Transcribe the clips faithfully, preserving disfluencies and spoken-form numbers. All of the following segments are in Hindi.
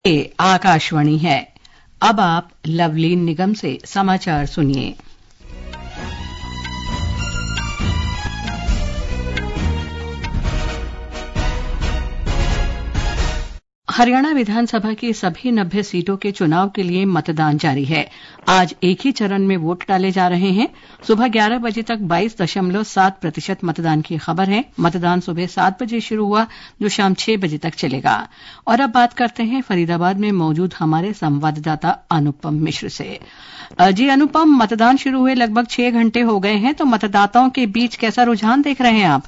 ये आकाशवाणी है। अब आप लवलीन निगम से समाचार सुनिए। हरियाणा विधानसभा की सभी नब्बे सीटों के चुनाव के लिए मतदान जारी है। आज एक ही चरण में वोट डाले जा रहे हैं। सुबह ग्यारह बजे तक बाईस दशमलव सात प्रतिशत मतदान की खबर है। मतदान सुबह सात बजे शुरू हुआ, जो शाम छह बजे तक चलेगा। और अब बात करते हैं फरीदाबाद में मौजूद हमारे संवाददाता अनुपम मिश्र से। जी अनुपम, मतदान शुरू हुए लगभग छह घंटे हो गए हैं, तो मतदाताओं के बीच कैसा रुझान देख रहे हैं आप?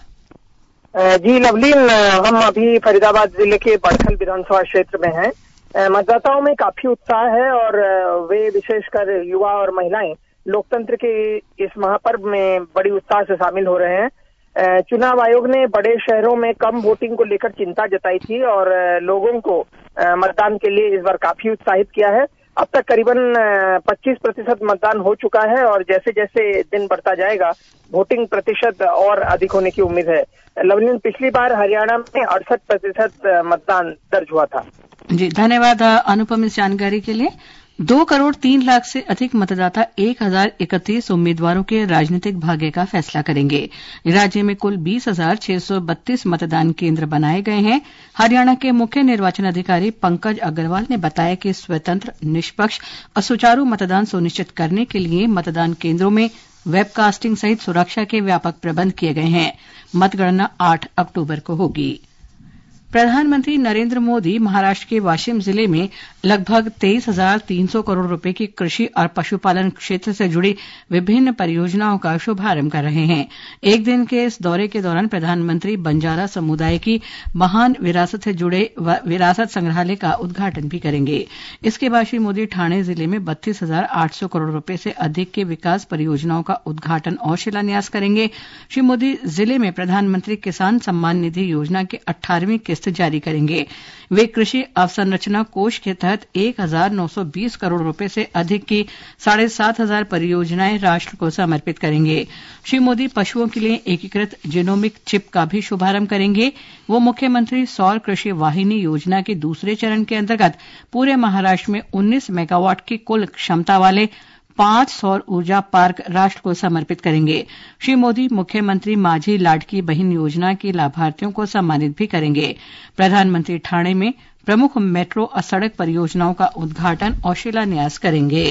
जी लवलीन, हम अभी फरीदाबाद जिले के बड़खल विधानसभा क्षेत्र में हैं। मतदाताओं में काफी उत्साह है और वे विशेषकर युवा और महिलाएं लोकतंत्र के इस महापर्व में बड़ी उत्साह से शामिल हो रहे हैं। चुनाव आयोग ने बड़े शहरों में कम वोटिंग को लेकर चिंता जताई थी और लोगों को मतदान के लिए इस बार काफी उत्साहित किया है। अब तक करीबन पच्चीस प्रतिशत मतदान हो चुका है और जैसे जैसे दिन बढ़ता जाएगा वोटिंग प्रतिशत और अधिक होने की उम्मीद है। लवलीन, पिछली बार हरियाणा में अड़सठ प्रतिशत मतदान दर्ज हुआ था। जी धन्यवाद अनुपम इस जानकारी के लिए। दो करोड़ तीन लाख से अधिक मतदाता एक हजार इकतीस उम्मीदवारों के राजनीतिक भाग्य का फैसला करेंगे। राज्य में कुल बीस हजार छह सौ बत्तीस मतदान केंद्र बनाए गए हैं। हरियाणा के मुख्य निर्वाचन अधिकारी पंकज अग्रवाल ने बताया कि स्वतंत्र, निष्पक्ष और सुचारू मतदान सुनिश्चित करने के लिए मतदान केंद्रों में वेबकास्टिंग सहित सुरक्षा के व्यापक प्रबंध किए गए हैं। मतगणना आठ अक्टूबर को होगी। प्रधानमंत्री नरेंद्र मोदी महाराष्ट्र के वाशिम जिले में लगभग तेईस हजार तीन सौ करोड़ रुपए की कृषि और पशुपालन क्षेत्र से जुड़ी विभिन्न परियोजनाओं का शुभारंभ कर रहे हैं। एक दिन के इस दौरे के दौरान प्रधानमंत्री बंजारा समुदाय की महान विरासत से जुड़े विरासत संग्रहालय का उद्घाटन भी करेंगे। इसके बाद श्री मोदी ठाणे जिले में बत्तीस हजार आठ सौ करोड़ रुपए से अधिक के विकास परियोजनाओं का उद्घाटन और शिलान्यास करेंगे। श्री मोदी जिले में प्रधानमंत्री किसान सम्मान निधि योजना की अठारहवीं किस्त जारी करेंगे। वे कृषि अवसंरचना कोष के तहत एक हजार नौ सौ बीस करोड़ रुपए से अधिक की साढ़े सात हजार परियोजनाएं राष्ट्र को समर्पित करेंगे। श्री मोदी पशुओं के लिए एकीकृत जीनोमिक चिप का भी शुभारंभ करेंगे। वो मुख्यमंत्री सौर कृषि वाहिनी योजना के दूसरे चरण के अंतर्गत पूरे महाराष्ट्र में उन्नीस मेगावाट की कुल क्षमता वाले पांच सौर ऊर्जा पार्क राष्ट्र को समर्पित करेंगे। श्री मोदी मुख्यमंत्री माझी लाडकी बहन योजना के लाभार्थियों को सम्मानित भी करेंगे। प्रधानमंत्री ठाणे में प्रमुख मेट्रो और सड़क परियोजनाओं का उद्घाटन और शिलान्यास करेंगे।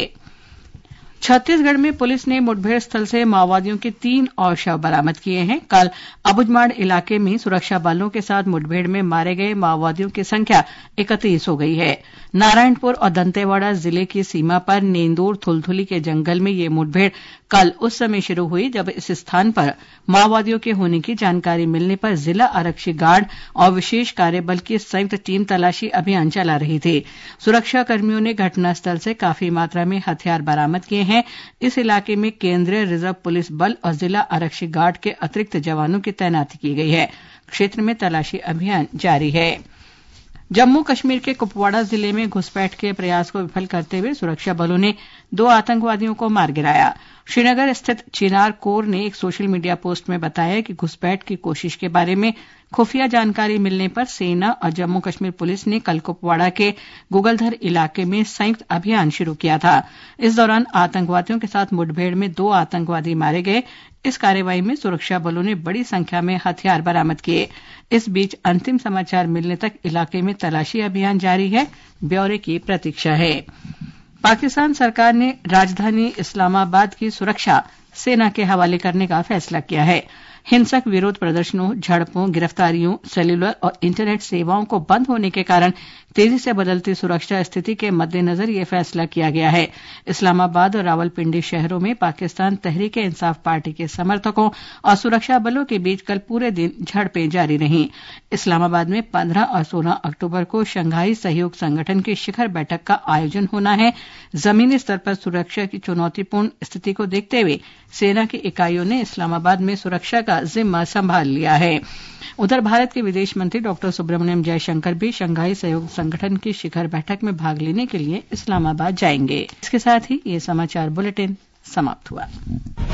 छत्तीसगढ़ में पुलिस ने मुठभेड़ स्थल से माओवादियों के तीन और शव बरामद किए हैं। कल अबुझमाड़ इलाके में सुरक्षा बलों के साथ मुठभेड़ में मारे गए माओवादियों की संख्या इकतीस हो गई है। नारायणपुर और दंतेवाड़ा जिले की सीमा पर नेंदूर थुलथुली के जंगल में ये मुठभेड़ कल उस समय शुरू हुई जब इस स्थान पर माओवादियों के होने की जानकारी मिलने पर जिला आरक्षी गार्ड और विशेष कार्यबल की संयुक्त टीम तलाशी अभियान चला रही थी। सुरक्षा कर्मियों ने घटनास्थल से काफी मात्रा में हथियार बरामद किए हैं। इस इलाके में केंद्रीय रिजर्व पुलिस बल और जिला आरक्षी गार्ड के अतिरिक्त जवानों की तैनाती की गई है। क्षेत्र में तलाशी अभियान जारी है। जम्मू कश्मीर के कुपवाड़ा जिले में घुसपैठ के प्रयास को विफल करते हुए सुरक्षा बलों ने दो आतंकवादियों को मार गिराया। श्रीनगर स्थित चिनार कोर ने एक सोशल मीडिया पोस्ट में बताया कि घुसपैठ की कोशिश के बारे में खुफिया जानकारी मिलने पर सेना और जम्मू कश्मीर पुलिस ने कल कुपवाड़ा के गुगलधर इलाके में संयुक्त अभियान शुरू किया था। इस दौरान आतंकवादियों के साथ मुठभेड़ में दो आतंकवादी मारे गए। इस कार्रवाई में सुरक्षा बलों ने बड़ी संख्या में हथियार बरामद किए। इस बीच अंतिम समाचार मिलने तक इलाके में तलाशी अभियान जारी है। ब्यौरे की प्रतीक्षा है। पाकिस्तान सरकार ने राजधानी इस्लामाबाद की सुरक्षा सेना के हवाले करने का फैसला किया है। हिंसक विरोध प्रदर्शनों, झड़पों, गिरफ्तारियों, सेल्यूलर और इंटरनेट सेवाओं को बंद होने के कारण तेजी से बदलती सुरक्षा स्थिति के मद्देनजर यह फैसला किया गया है। इस्लामाबाद और रावलपिंडी शहरों में पाकिस्तान तहरीक इंसाफ पार्टी के समर्थकों और सुरक्षा बलों के बीच कल पूरे दिन झड़पें जारी रहीं। इस्लामाबाद में पंद्रह और सोलह अक्टूबर को शंघाई सहयोग संगठन की शिखर बैठक का आयोजन होना है। जमीनी स्तर पर सुरक्षा की चुनौतीपूर्ण स्थिति को देखते हुए सेना की इकाइयों ने इस्लामाबाद में सुरक्षा का जिम्मा संभाल लिया है। उधर भारत के विदेश मंत्री डॉक्टर सुब्रमण्यम जयशंकर भी शंघाई सहयोग संगठन की शिखर बैठक में भाग लेने के लिए इस्लामाबाद जाएंगे। इसके साथ ही ये समाचार बुलेटिन समाप्त हुआ।